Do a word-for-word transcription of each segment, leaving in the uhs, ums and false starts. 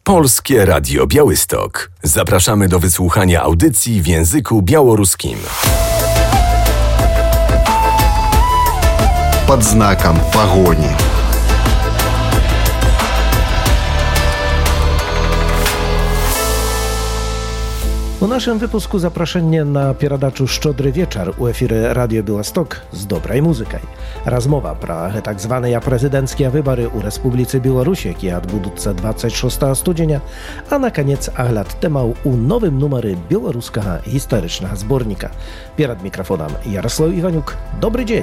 Polskie Radio Białystok. Zapraszamy do wysłuchania audycji w języku białoruskim. Pod znakiem pogoni. U naszym wypusku zaproszenie na pieradaczu Szczodry Wieczar u efiry Radio Białystok z dobrej muzykaj. Rozmowa pra tak zwane prezydenckie wybory u Republice Białorusi, jakie odbudutся dwudziestego szóstego studzienia, a na koniec aglad temał u nowym numery białoruskiego historycznego zbornika. Pierad mikrofonem Jarosław Iwaniuk. Dobry dzień!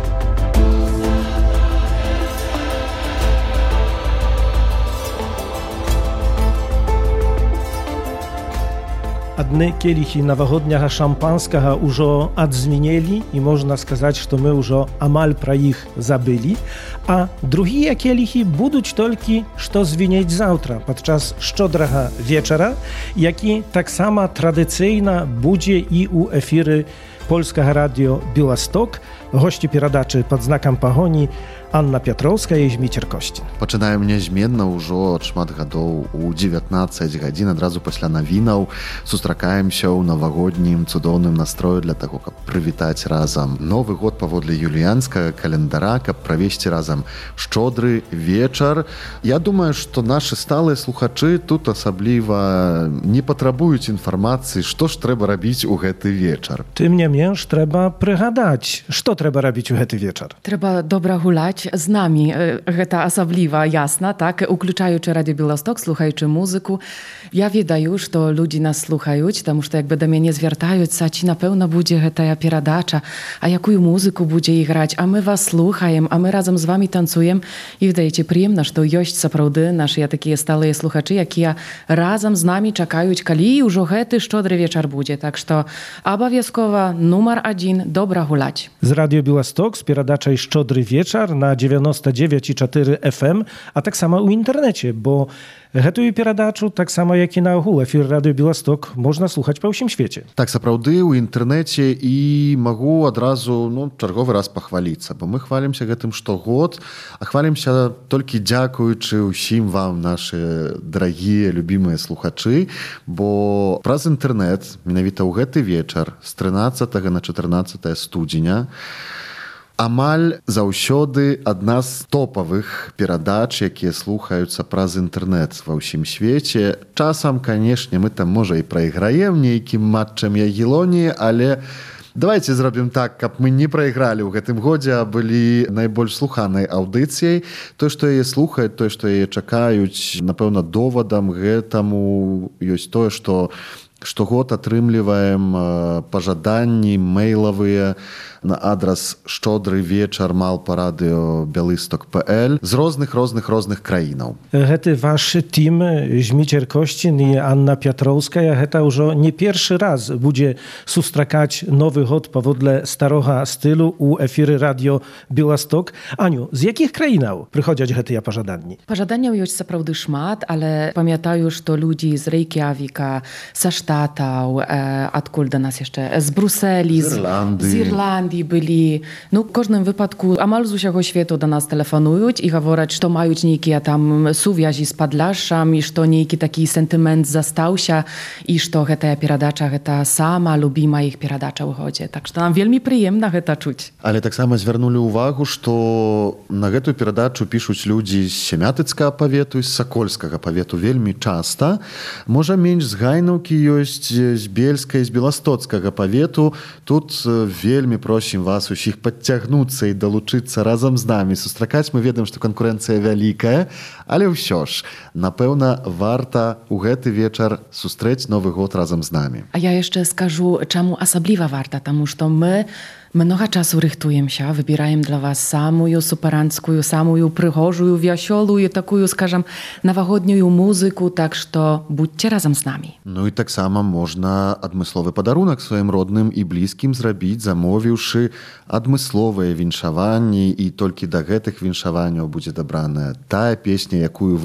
Одни келихи новогоднего шампанского уже отзвенели, и можно сказать, что мы уже амаль про их забыли, а другие келихи будут только что звенеть завтра, подчас Szczodrego Wieczora, jaki tak samo tradycyjna będzie i u efiry Polskiego Radio Białystok. Gości pieradaczy pod znakiem pogoni Anna Piotrowska i Zmicier Kościn. Пачынаем нязменна ўжо ад шмат гадоў у дзевятнаццаць гадзін адразу пасля навінаў сустракаемся ў навагоднім цудоўным настрою для таго, каб прывітаць разам Новы год паводле юліянскага календара, каб правесці разам Шчодры вечар. Я думаю, што нашы сталыя слухачы тут асабліва не патрабуюць інфармацыі, што ж трэба рабіць у гэты вечар. Тым не менш трэба прыгадаць, што трэба рабіць у гэты вечар. Трэба добра гуляць з намі, гэта асабліва ясна, так, уключаючы Радіо Біаласток, слухаючы музыку. Я ведаю, што людзі нас слухаюць, таму што як бы да мяне звяртаюцца, ці напэўна будзе гэтая перадача, а якую музыку будзе іграць, а мы вас слухаем, а мы разам з вамі танцуем. І ведаеце, прыемна, што ёсць сапраўды нашыя такія сталыя слухачы, якія разам з намі чакаюць, калі ўжо гэты Шчодры вечар будзе. Так што абавязкова нумар адзін добра гуляць. Z Radio Białystok z pieradaczej Szczodry Wieczar na dziewięćdziesiąt dziewięć i cztery F M, a tak samo u internecie, bo гэтую перадачу, так само як і на агул эфір Радыё Біаласток, можна слухаць па ўсім свеце. Так, сапраўды, у інтэрнэце, і магу адразу, ну, чарговы раз пахваліцца, бо мы хвалімся гэтым штогод, а хвалімся толькі дзякуючы ўсім вам, нашы дарагія, любімыя слухачы, бо праз інтэрнэт, менавіта ў гэты вечар, з трынаццатага на чатырнаццатае студзеня, амаль заўсёды адна з топавых перадач, якія слухаюцца праз інтэрнэт ва ўсім свеце. Часам, канешне, мы там, можа, і прайграем нейкім матчам Ягелоніі, але давайте зробім так, каб мы не прайгралі ў гэтым годзе, а былі найбольш слуханай аўдыцыяй. Тое, што яе слухаюць, тое, што яе чакаюць, напэўна, довадам гэтаму ёсць тое, што штогод атрымліваем пажаданні мэйлавыя на адрас Шчодры вечар малпа радыё Białystok кропка пэ эл з розных, розных, розных краінаў. Гэты ваш тім, Зміцер Kościn i Anna Piotrowska, гэта ўжо не першы раз будзе сустракаць Новы год паводле старога стылу у эфіры Радыё Białystok. Аню, з якіх краінаў прыходзяць гэтыя пажаданні? Пажаданняў ёсць сапраўды шмат, але памятаю, што людзі з Рэйкjavika, са Штатаў, э, адкуль да нас яшчэ, з Брусэлі, з Ірландыі, з Ірландыі былі. Ну, у кожным выпадку амаль з усяго свету да нас тэлефануюць і гавораць, што маюць нейкія там сувязі з Падляшшам і што нейкі такі сентымент застаўся і што гэтая перадача, гэта сама любімая іх перадача ў годзе. Так што нам вельмі прыемна гэта чуць. Але таксама звярнулі ўвагу, што на гэтую перадачу пішуць людзі з Сямятыцкага павету і з Сакольскага павету вельмі часта. Можа, менш з Гайнаўкі ёсць, з Бельскай, з Беластоцкага павету. Тут вельмі просім вас усіх падцягнуцца і далучыцца разам з намі. Сустракаць мы ведаем, што канкурэнцыя вялікая, але ўсё ж, напэўна, варта ў гэты вечар сустрэць Новы год разам з намі. А я яшчэ скажу, чаму асабліва варта, таму што мы Много часу рыхтуемся, выбираем для вас самую супаранцкую, самую прыгожую, вясёлую, такую, скажем, новогоднюю музыку, так что будьте разом с нами. Ну и так само можна адмысловы падарунак сваім родным і блізкім зрабіць, замовіўшы адмысловыя віншаванні, і толькі да гэтых віншаванняў будзе дабраная тая песня, якую вы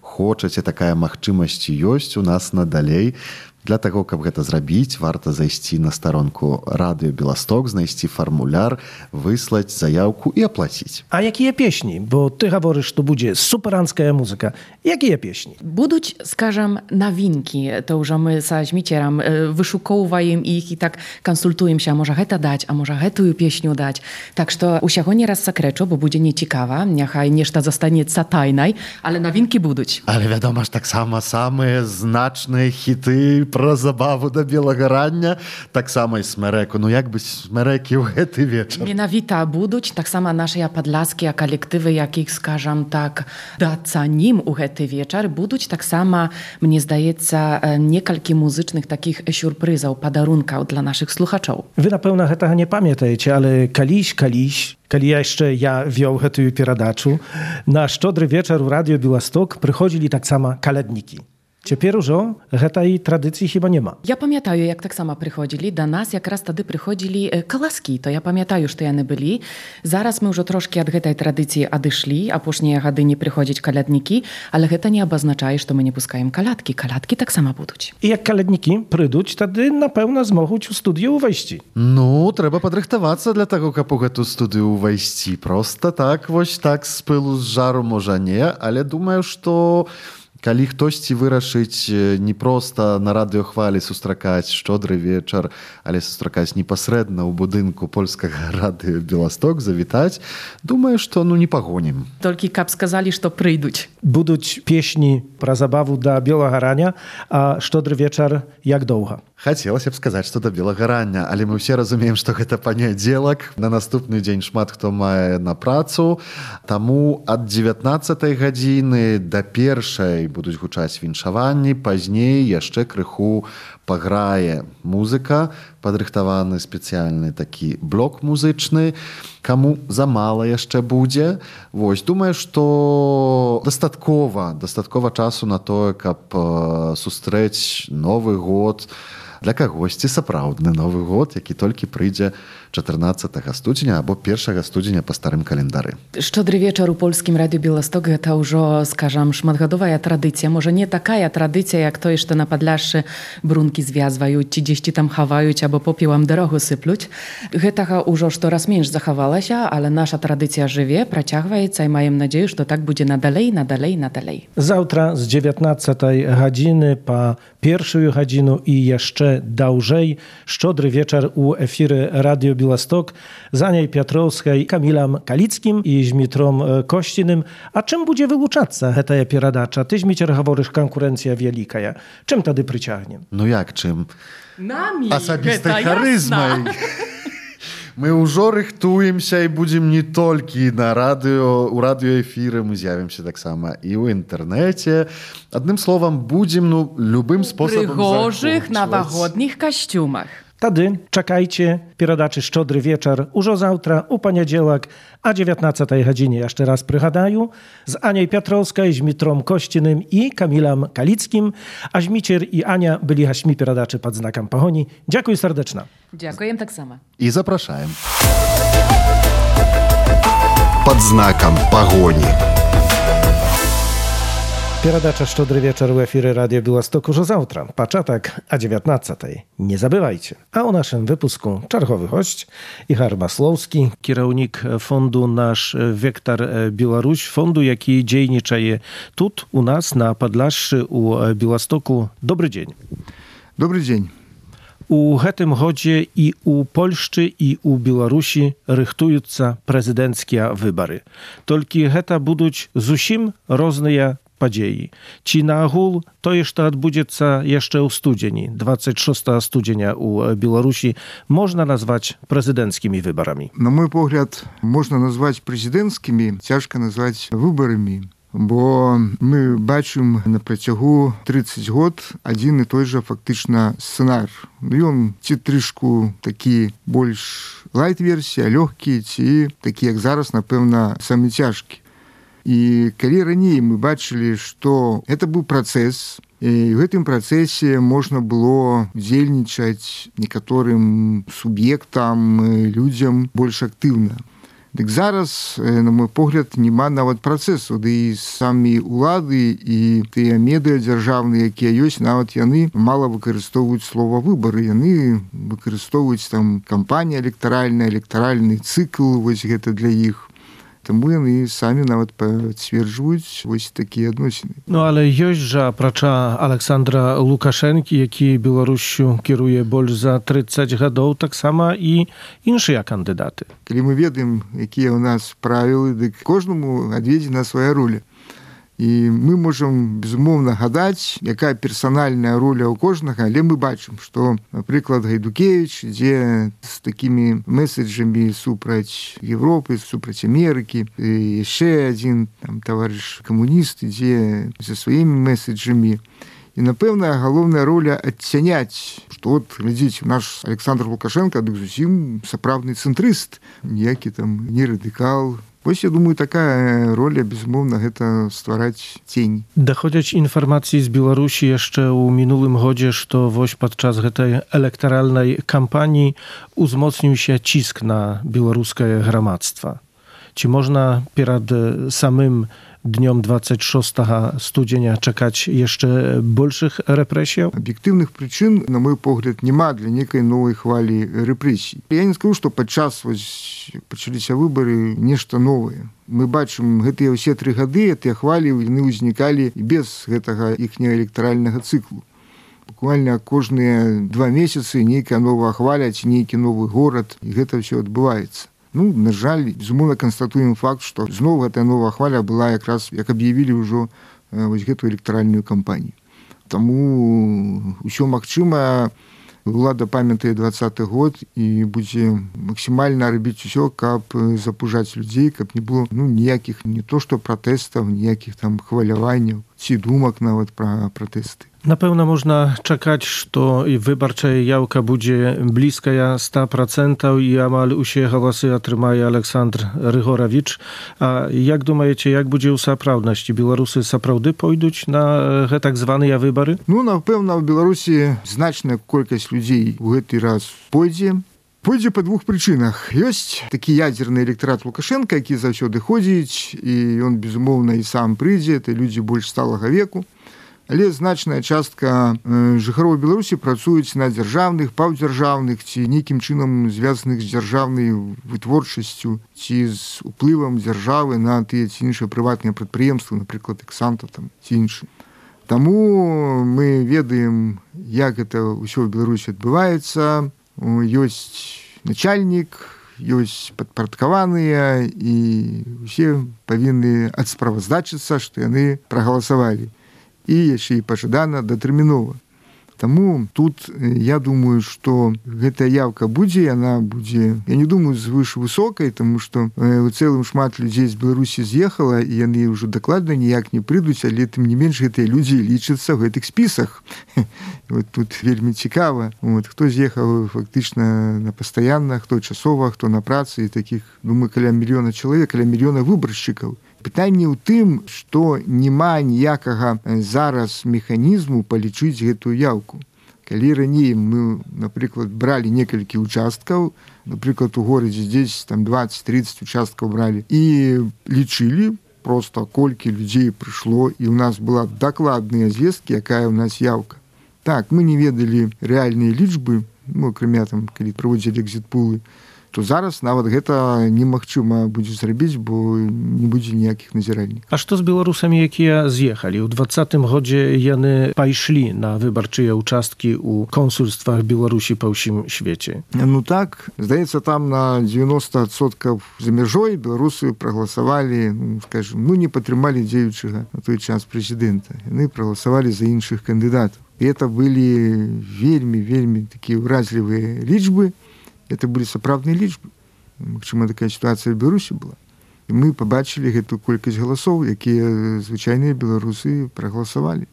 хочаце, такая магчымасць ёсць у нас надалей. Для таго, каб гэта зрабіць, варта зайсці на старонку радыё Беласток, знайсці фармуляр, выслаць заяўку і аплаціць. А якія песні? Бо ты гаворыш, што будзе суперанская музыка. Якія песні? Будуць, скажам, навінкі. То ўжо мы са Зміцерам вышукоўваем іх і так кансультуемся, а можа гэта даць, а можа гэтую песню даць. Так што усяго не раз сакрэчу, бо будзе нецікава, няхай нешта застанецца тайнай, але навінкі будуць. Але вядома ж таксама самыя значныя хіты пра забаву да белага рання, таксама і смерэку. Ну як бы смерэкі ў гэты вечар? Менавіта будуць таксама нашыя падласкія калектывы, якіх, скажам так, дацанім у гэты вечар. Будуць таксама, мне здаецца, некалькі музычных такіх сюрпрызаў, падарункаў для нашых слухачоў. Вы, напэўна, гэтага не памятаеце, але калісь, калісь, калі яшчэ я вёў гэтую перадачу, на шчодры вечар у радыё Беласток прыходзілі таксама каляднікі. Цяпер ужо гэтай традыцыі хіба няма. Я памятаю, як таксама прыходзілі. Да нас якраз тады прыходзілі каласкі. То я памятаю, што яны былі. Зараз мы ўжо трошкі ад гэтай традыцыі адышлі. Апошнія гады не прыходзяць каляднікі, але гэта не абазначае, што мы не пускаем калядкі. Калядкі таксама будуць. І як каляднікі прыйдуць, тады, напэўна, змогуць у студыю ўвайсці. Ну, трэба падрыхтавацца для таго, каб у гэту студыю ўвайсці. Проста так, вось так, з пылу, з жару, можа не, але думаю, што калі хтосьці вырашыць не проста на радыёхвалі сустракаць шчодры вечар, але сустракаць непасрэдна ў будынку польскага радыё Беласток, завітаць, думаю, што ну не пагонім. Толькі каб сказалі, што прыйдуць. Будуць песні пра забаву да белага рання, а шчодры вечар як доўга? Хацелася б сказаць, што да белага рання, але мы ўсе разумеем, што гэта панядзелак. На наступны дзень шмат хто мае на працу. Таму ад дзевятнаццатай гадзіны да першай будуць гучаць віншаванні, пазней яшчэ крыху паграе музыка, падрыхтаваны спецыяльны такі блок музычны. Каму замала яшчэ будзе. Вось, думаю, што дастаткова, дастаткова часу на тое, каб сустрэць Новы год, для кагосьці сапраўдны Новы год, які толькі прыйдзе чатырнаццатага студзеня або першага студзеня па старым календары. Шчодры вечар у польскім радыё Беласток гэта ўжо, скажам, шматгадовая традыцыя. Можа, не такая традыцыя, як тое, што на Падляшшы брункі звязваюць, ці дзесьці там хаваюць, або попелам дарогу сыплюць. Гэтага ўжо штораз менш захавалася, але наша традыцыя жыве, працягваецца, і маем надзею, што так будзе надалей, надалей, надалей. Заўтра з дзевятнаццатай гадзіны па першую гадзіну і яшчэ даўжэй шчодры вечар у эфіры радыё Беласток з Аняй Пятроўскай, Камілам Каліцкім і Змітром Косціным. А чым будзе вылучацца гэтая перадача? Ты, Зміцер, гаворыш, канкурэнцыя вялікая. Чым тады прыцягнем? Ну як чым? Намі, асабістай харызмай. Мы ўжо рыхтуемся і будзем не толькі на радыё, у радыёэфіры мы з'явімся таксама і ў інтэрнэце. Адным словам, будзем ну любым спосабам прыгожых навагодніх касцюмах. Тады чакайце перадачы «Шчодры вечар» ужо заўтра, у панядзелак, а дзевятнаццатай гадзіне, яшчэ раз прыгадаю, з Аняй Пятроўскай, Змітром Косціным і Камілам Каліцкім. А Зміцер і Аня былі гасцьмі перадачы «Пад знакам пагоні». Дзякуй сардэчна. Дзякуем таксама. І запрашаем. «Пад знакам пагоні». Перадача «Шчодры вечар» у эфіры радыё Беласток ужо заўтра, пачатак а дзевятнаццатай. Не забывайце. А ў нашым выпуску чарговы госць Ігар Маслоўскі, кіраўнік фонду «Наш Вектар Беларусь», фонду, які дзейнічае тут у нас на Падляшшы у Беластоку. Добры дзень. Добры дзень. У гэтым годзе і ў Польшчы, і ў Беларусі рыхтуюцца прэзідэнцкія выбары. Толькі гэта будуць зусім розныя падзеі. Ці наогул тое, што адбудзецца яшчэ ў студзені, двадцать шостага студзеня ў Беларусі, можна назваць прэзідэнцкімі выбарамі? На мой погляд, можна назваць прэзідэнцкімі, цяжка назваць выбарамі. Бо мы бачым на працягу тридцать год адзін і той жа фактычна сцэнар. Ён ці трышку такі больш лайт-версія, лёгкі, ці такі, як зараз, напэўна, самы цяжкі. І калі раней мы бачылі, што гэта быў працэс, і ў гэтым працэсе можна было дзейнічаць некаторым суб'ектам, людзям больш актыўна. Дык зараз, на мой погляд, няма нават працэсу, ды і самі ўлады і тыя медыа дзяржаўныя, якія ёсць, нават яны мала выкарыстоўваюць слова выбары. Яны выкарыстоўваюць там кампанія электаральная, электаральны цыкл, вось гэта для іх. Таму яны самі нават пацверджваюць вось такія адносіны. Ну, але ёсць жа, апрача Александра Лукашэнкі, які Беларусю кіруе больш за трыццаць гадоў, таксама і іншыя кандыдаты. Калі мы ведаем, якія ў нас правілы, дык кожнаму адведзена свая роля. І мы можам, безумоўна, гадаць, якая персанальная роля ў кожнага, але мы бачым, што, напрыклад, Гайдукевіч ідзе з такімі месседжамі супраць Европы, супраць Амерыкі, і яшчэ адзін там таварыш камуніст ідзе за сваімі месседжамі. І, напэўна, галоўная роля адцяняць, што от, глядзіце, наш Александр Лукашенко, дык зусім сапраўдны цэнтрыст, ніякі там не радыкал. Вось, я думаю, такая роля, безумоўна, гэта ствараць цень. Даходзяць інфармацыі з Беларусі яшчэ ў мінулым годзе, што вось падчас гэтай электаральнай кампаніі узмоцніўся ціск на беларускае грамадства. Ці можна перад самым днём двадцать шостага студзеня чакаць яшчэ большых рэпрэсіяў? Аб'ектыўных прычын, на мой погляд, няма для некай новай хвалі рэпрэсій. Я не скажу, што падчас вось пачаліся выбары нешта новае. Мы бачым, гэтыя ўсе тры гады, тыя хвалі, яны ўзнікалі і без гэтага іхняга электаральнага цыклу. Буквально кожныя два месяцы нейкая новая хваля ці нейкі новы горад, і гэта ўсё адбываецца. Ну, на жаль, безумоўна, канстатуем факт, што зноў гэтая новая хваля была якраз, як аб'явілі ўжо вось гэтую электаральную кампанію. Таму ўсё магчыма, улада памятае двадцаты год і будзе максімальна рабіць усё, каб запужаць людзей, каб не было ну, ніякіх не то што пратэстаў, ніякіх там хваляванняў ці думак нават пра пратэсты. Напэўна, можна чакаць, што і выбарчая яўка будзе блізкая ста процентаў і амаль усе галасы атрымае Александр Рыгоравіч. А як думаеце, як будзе ў сапраўднасці? Беларусы сапраўды пойдуць на гэтак званыя выбары? Ну, напэўна, у Беларусі значная колькасць людзей у гэты раз пойдзе. Пойдзе па двух прычынах. Ёсць такі ядзерны электарат Лукашенка, які заўсёды ходзіць, і ён, безумоўна, і сам прыйдзе, это людзі больш сталага веку. Але значная частка э, жыхароў Беларусі працуюць на дзяржаўных, паўдзяржаўных ці нейкім чынам звязаных з дзяржаўнай вытворчасцю ці з уплывам дзяржавы на тыя ці іншыя прыватныя прадпрыемствы, напрыклад, Эксанта там ці іншы. Таму мы ведаем, як гэта ўсё ў Беларусі адбываецца. Ёсць начальнік, ёсць падпарадкаваныя і ўсе павінны адсправаздачыцца, што яны прагаласавалі. І яшчэ і пажадана датэрмінова. Таму тут я думаю, што гэтая яўка будзе, яна будзе, я не думаю, звыш высокай, таму што у цэлым шмат людзей з Беларусі з'ехала, і яны ўжо дакладна ніяк не прыйдуць, але тым не менш гэтыя людзі лічацца ў гэтых спісах. Вот тут вельмі цікава. Вот, хто з'ехаў фактычна на пастаянна, хто часова, хто на працы, і такіх, думаю, каля мільёна чалавек, каля мільёна выбаршчыкаў. Пытанне ў тым, што няма ніякага зараз механізму палічыць гэтую яўку. Калі раней мы, напрыклад, бралі некалькі участкаў, напрыклад, у горадзе здесь там двадцать-тридцать участкаў бралі, і лічылі проста, колькі людзей прыйшло, і ў нас была дакладная звесткі, якая ў нас яўка. Так, мы не ведалі рэальныя лічбы, ну, акрамя там, калі праводзілі экзіт-пулы, то зараз нават гэта немагчыма будзе зрабіць, бо не будзе ніякіх назіральнікаў. А што з беларусамі, якія з'ехалі? У двадцатым годзе яны пайшлі на выбарчыя ўчасткі ў консульствах Беларусі па ўсім свеце. Ну так, здаецца, там на девяносто адсоткаў за мяжой беларусы прагаласавалі, ну, скажем, ну не падтрымалі дзеючага на той час прэзідэнта. Яны прагаласавалі за іншых кандыдатаў. І это былі вельмі-вельмі такія ўразлівыя лічбы. Это былі сапраўдныя лічбы. Магчыма, такая сітуацыя в Беларусі была. І мы пабачылі гэтую колькасць галасоў, якія звычайныя беларусы прагаласавалі.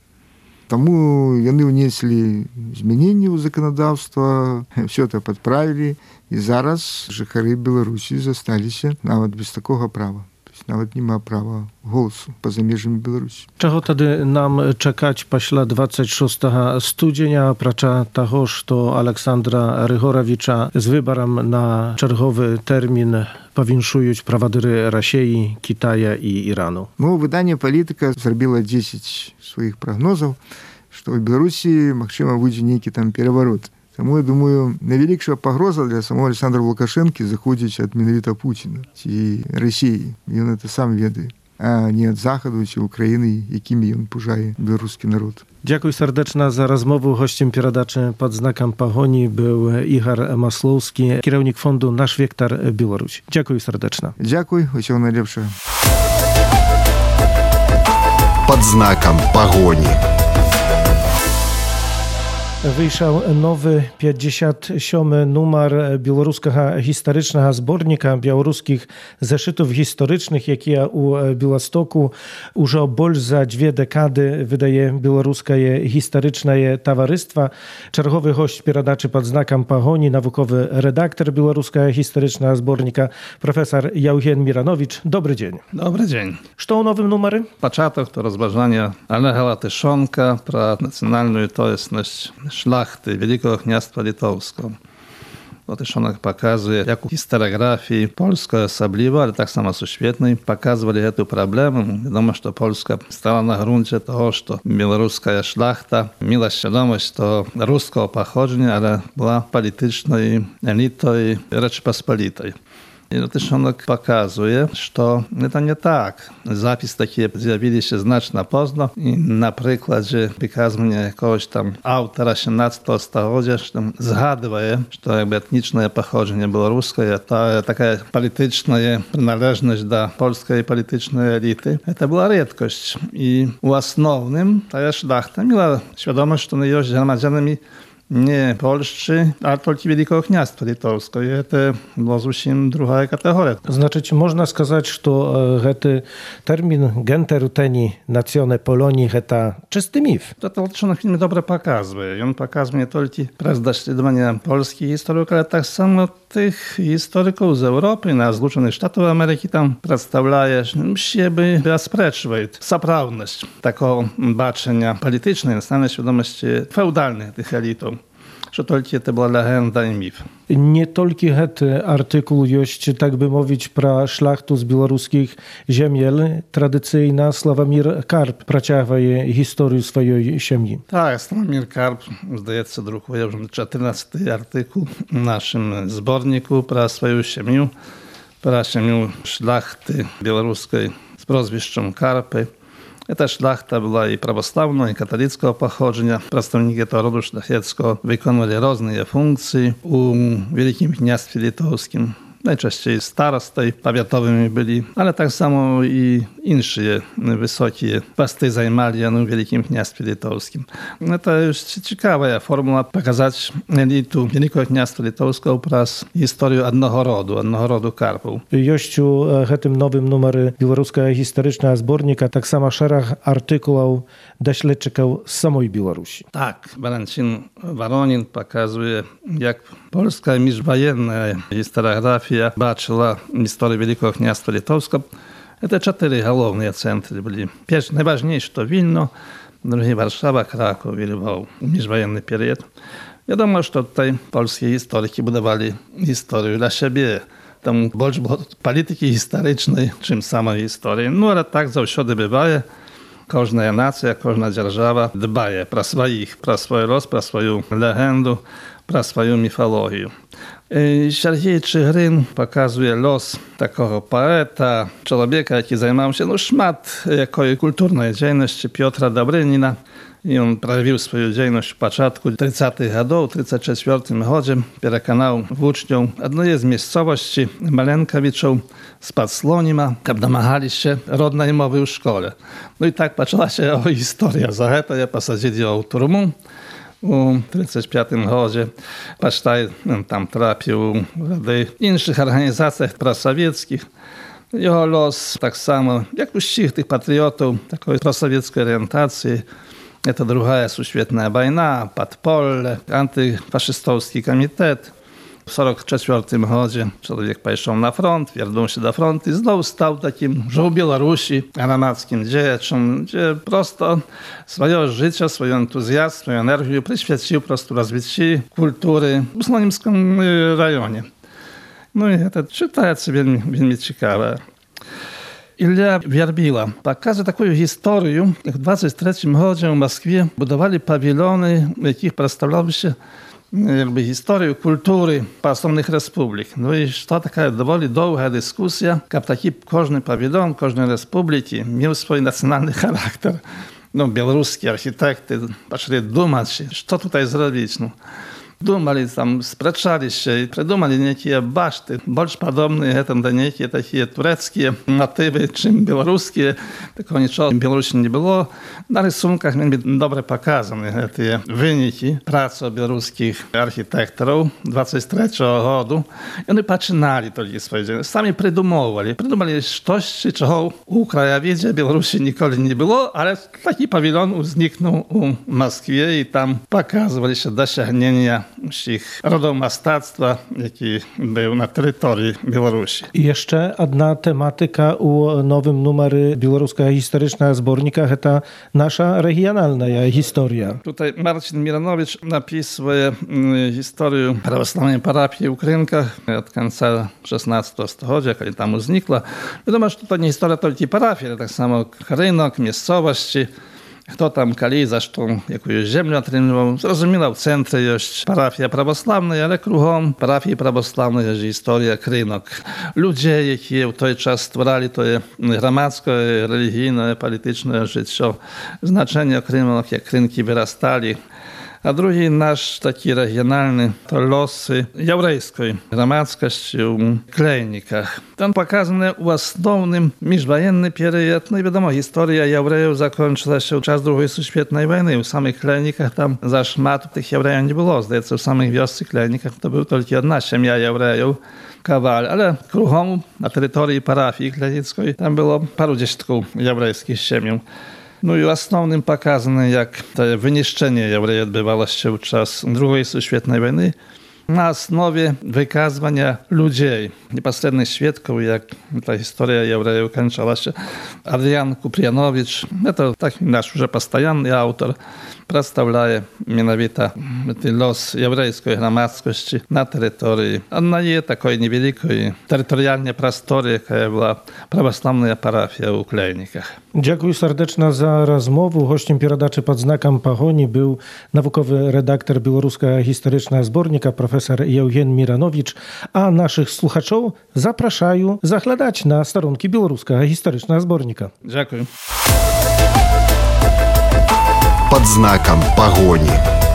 Таму яны ўнеслі змяненні ў заканадаўства, все это падправілі, і зараз жыхары Беларусі засталіся нават без такога права. есть нават не ma права голосу па-за межамі Беларусі. Чаго тады нам чакаць пасля двадцать шостага студзеня, апрача таго, што Александра Рыгоравіча з выбарам на чарговы тэрмін павіншуюць правадыры Расеі, Кітая і Ірану? Ну, выданне «Палітыка» зрабіла дзесяць сваіх прагнозаў, што ў Беларусі, магчыма, будзе нейкі там пераварот. Таму, я думаю, найвялікшая пагроза для самого Александра Лукашэнкі заходзіць ад менавіта Пуціна ці Расеі. Ён это сам ведае, а не ад Захаду ці Украіны, якімі ён пужае беларускі народ. Дзякуй сардэчна за размову. Госцем перадачы «Пад знакам пагоні» быў Ігар Маслоўскі, кіраўнік фонду «Наш вектар Беларусь». Дзякуй сардэчна. Дзякуй, усього найлепшага. «Пад знакам пагоні». Wyjrzał nowy pięćdziesiąty siódmy numer białoruskiego historycznego zbornika białoruskich zeszytów historycznych, jakie u Białostoku już больше za dwie dekady wydaje białoruskie historyczne towarzystwo. Czergowy gość передачи «Pod znakiem pagoni», naukowy redaktor białoruskiego historycznego zbornika, profesor Jaugen Miranowicz. Dobry dzień. Dobry dzień. Co o nowym numerze? Początek to rozważania Олега Латышонка про национальную тоеснność szlachty Wielkiego Kniastwa Litowskiego. Latyszonek pokazuje, jak w historiografii polskiej osobliwa, ale tak samo suświetnej, pokazywali tę problemę. Wiadomo, że Polska stała na gruncie tego, że białoruska szlachta miała świadomość to ruskiego pochodzenia, ale była polityczną elitą Rzeczypospolitej. I Latyszonek pokazuje, że to nie tak. Zapis takie zjawili się znacznie późno i na przykładzie wykazywania jakiegoś tam autora osiemnastego stulecia, że tam zgaduje, że to jakby etniczne pochodzenie białoruskie, to taka polityczna przynależność do polskiej politycznej elity, to była rzadkość. I основnym ta szlachta miała świadomość, że to jest zgromadzonymi nie polscy, a tylko Wielkiego Kniastwa Litowskiego. To była zupełnie druga kategoria. Znaczy, można сказать, что этот термин «гентерутени национе Polonii» это czysty mif. To Latyszonek film dobrze pokazuje. I on pokazuje nie tylko przez doświadczenia polskich historyków, ale tak samo tych historyków z Europy, na Zjednoczonych Stanów Ameryki tam przedstawia siebie bezsprzecznie sprawność takiego baczenia politycznej, na świadomości feudalnej tych elitów. Że tylko to była legenda i mif. Nie tylko ten artykuł jest, tak by mówić, про szlachtu z białoruskich ziemiel. Tradycyjna Sławomir Karp przeciąguje historię swojej ziemi. Tak, Sławomir Karp, zdaje się, drukuje już czternasty artykuł w naszym zborniku про swoją ziemię, про ziemię szlachty białoruskiej z proзвищем Karpy. Эта шляхта была и православного, и католицкого походжения. Представники этого рода шляхетского выполняли разные функции у Wielkim Kniastwie Litowskim. Najczęściej starostoj powiatowymi byli, ale tak samo i inne wysokie posty zajmali w Wielkim Kniastwie Litowskim. To jest ciekawa formuła pokazać elitu Wielkiego Kniastwa Litowskiego przez historię jednego rodu, jednego rodu Karpów. Jest w tym nowym numerze białoruskiego historycznego zbornika tak samo szereg artykułów doświadczeń z samej Białorusi. Tak, Walencin Waronin pokazuje, jak polska międzywojenna historiografia бачила историю Великого Княства Литовского. Это четыре головные центры были. Первый, najważniejszy to Wilno, drugi Warszawa, Kraków i Lwów. Międzywojenny period. Wiadomo, że tutaj polskie historyki budowali historię dla siebie. Tam больше było polityki historycznej, czym samej historii. No ale tak zawsze bywa. Każda nacja, każda dzierżawa dbaje про swoich, про swój los, про swoją legendę, про swoją mitologię. Сергій Чигирин показує los такого поета, człowieka, jaki zajmował się no, szmat jakiej kulturnej działalności Piotra Dobryніна. I on prowadził swoją działalność w początku trzydziestych lat, w trzydziestym czwartym roku. Przekonał uczniów jednej z miejscowości Malenkowiczów spod Slonima, aby domagali się rodnej mowy w szkole. No i tak zaczęła się historia. Za to ja posadzili ją w turmu. W trzydziestym piątym roku Pasztaj tam trafił w innych organizacjach prosowieckich. Jego los tak samo, jak u wszystkich tych patriotów, takiej prosowieckiej orientacji. To druga świetna wojna, Podpole, antyfaszystowski komitet. W сорок четвёртым году человек пошел на фронт, вернулся до фронта и снова стал таким же в Беларуси громадским деячем, где просто свое życie, свой энтузиазм, свою энергию присвятил просто развитию культуры в Слонимском районе. Ну и это читается вельми, вельми цікаво. Ілля Вербіла показує таку історію, як в двадцять третьому році в Москві будували павільйони, в яких представлялися jakby historię kultury państwowych republik. No i to taka dowoli długa dyskusja, jak taki każdy pawilon, każdej republiki miał swój nacjonalny charakter. No, białoruskie architekty zaczęli думать, co tutaj zrobić. No. Думали, там, спрачали się i придумали некие башты, больше подобные это, да, некие такие турецкие мотивы, чем белорусские. Такого ничего в Беларуси не было. На рисунках были добре показаны эти выники працы белорусских архитекторов двадцять третьего года. I oni zaczynali только swoje dzieło. Sami придумывали. Придумали coś, czego u krajowidzie Białorusi nigdy nie było, ale taki pawilon zniknął u Moskwie i tam pokazywali się dosięgnienia ich rodu mastactwa, jaki był na terytorii Białorusi. I jeszcze jedna tematyka u nowym numery Białoruska historyczna zbornika, to nasza regionalna historia. Tutaj Marcin Miranowicz napisuje historię prawosławnej parafii w Ukrynkach od końca szesnastego stulecia, kiedy tam znikła. Wiadomo, że to nie historia tylko parafii, ale tak samo rynek, miejscowości. Kto tam kali, zresztą jakąś ziemię otrzymywał. Zrozumiał, w centrum jest parafia prawosławna, ale kruchom parafii prawosławnej jest historia krynok. Ludzie, jakie w ten czas stworzyli to gromadzkie, religijne, polityczne życie, znaczenie krynok, jak krynki wyrastali. A drugi nasz taki regionalny to losy jałrejskiej gromadzkości w Klejnikach. Tam pokazane w основnym międzywojenny period. No i wiadomo, historia Jałrejów zakończyła się w czas drugiej światowej wojny. W samych Klejnikach tam za szmatu tych Jałrejów nie było. Zdaje się, w samych wiosce Klejnikach to była tylko jedna ziemia Jałrejów, Kawal, ale kruchom na terytorii parafii klejnickiej tam było paru dziesiątków jałrejskich ziemiów. No i основnym pokazane, jak to wyniszczenie Jałrejów odbywało się w czas drugiej światowej wojny na osnowie wykazywania ludzi, niepośrednich świadków, jak ta historia Jałrejów kończyła się. Adrian Kuprianowicz, to taki nasz już postojanny autor, przedstawia mianowito los jałrejskiej gromadzkości na terytorii, na jej takiej niewielkiej terytorialnie prostory, jaka była prawosławna parafia w Klejnikach. Dziękuję serdecznie za rozmowę. Gościem Pieradaczy pod znakiem Pahoni był naukowy redaktor Białoruska historyczna zbornika profesor Eugen Miranowicz, a naszych słuchaczów zapraszają zachladać na stronki Białoruska historyczna zbornika. Dziękuję. Pod znakiem Pahoni.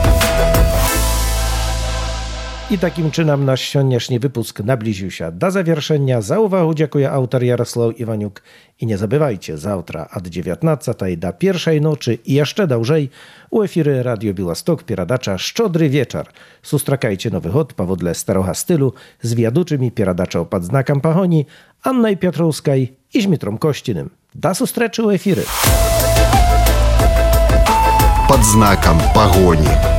I takim czynem nasz dzisiejszy wypusk nabliżył się do zawieszenia. Za uwagę dziękuję autor Jarosław Iwaniuk. I nie zabywajcie, zawtra od dziewiętnastej do pierwszej nocy i jeszcze dłużej u efiry Radio Białystok Pieradacza Szczodry Wieczór. Sustrakajcie nowy hod powodle staroga stylu z wiaduczymi Pieradacza pod znakiem Pahoni, Annej Piotrowskiej i Zmitrą Kościnym. Do sustreczy u efiry. Pod znakiem Pahoni.